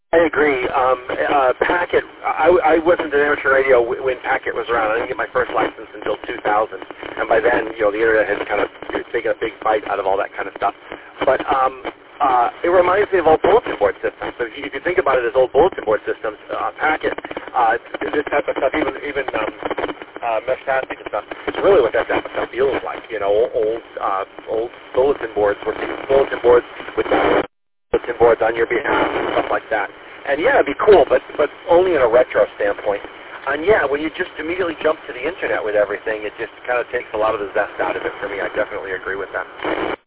I agree. Packet, I wasn't in amateur radio when Packet was around. I didn't get my first license until 2000. And by then, the internet had kind of taken a big bite out of all that kind of stuff. But it reminds me of old bulletin board systems. So if you think about it as old bulletin board systems, Packet, this type of stuff, even Meshtastic and stuff, it's really what that type of stuff feels like. Old bulletin boards, where bulletin boards with bulletin boards on your behalf and stuff like that. And yeah, it'd be cool, but only in a retro standpoint. And yeah, when you just immediately jump to the internet with everything, it just kind of takes a lot of the zest out of it for me. I definitely agree with that.